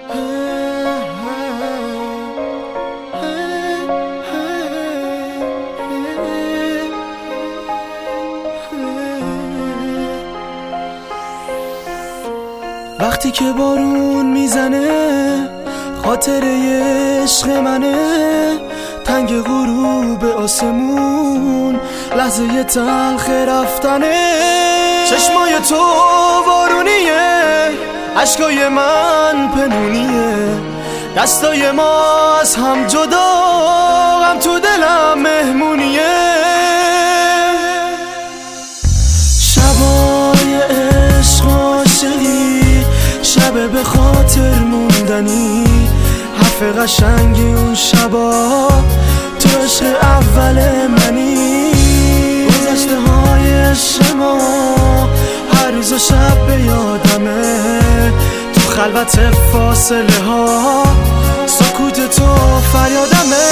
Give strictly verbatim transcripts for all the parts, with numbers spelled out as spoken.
وقتی که بارون میزنه خاطره عشق منه، تنگ غروب آسمون لحظه تلخ رفتنه. چشمای تو بارونیه، عشقای من پنونیه، دستای ما از هم جدا، غم تو دلم مهمونیه. شبای عشق عاشقی، شب به خاطر موندنی، حرف قشنگی اون شبا تو عشق اول منی. گذشته های عشق ما هر روز و شب به یادمه، تو خلوت فاصله ها سکوت تو فریادمه.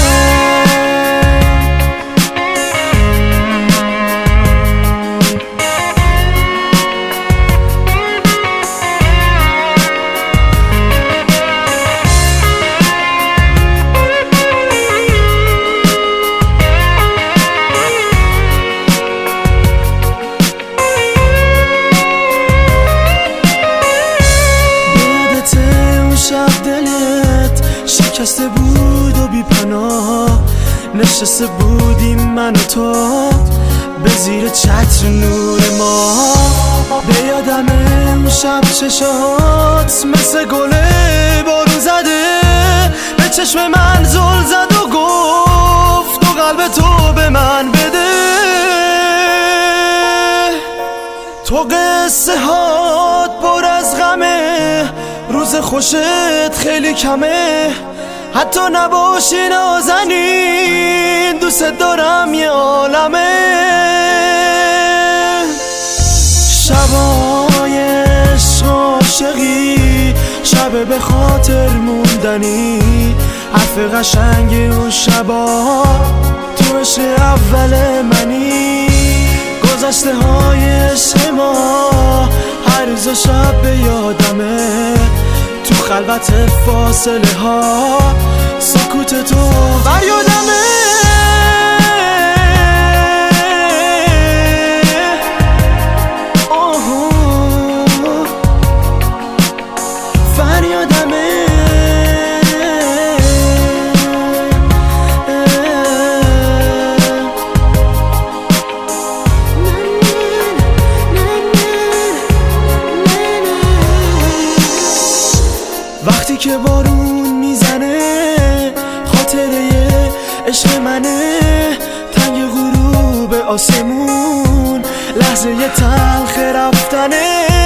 شکسته بود و بی پناه، نشسته بودیم من و تو به زیر چتر نور ما. به یادمه اون شب چشات مثل گله بارون زده، به چشم من زل زد و گفت تو قلب تو به من بده. تو قصه هات پر از غمه، روز خوشت خیلی کمه، حتی نباشی نازنین دوست دارم یه عالمه. شبای عشق عاشقی، شب به خاطر موندنی، حرف قشنگی اون شبا تو عشق اول منی. گذشته های عشق ما هر روز و شب به یادمه، تو خلوت فاصله ها سکوت تو فریادمه. فریادمه. وقتی که بارون میزنه خاطره عشق منه، تنگ غروب آسمون لحظه تلخ رفتنه.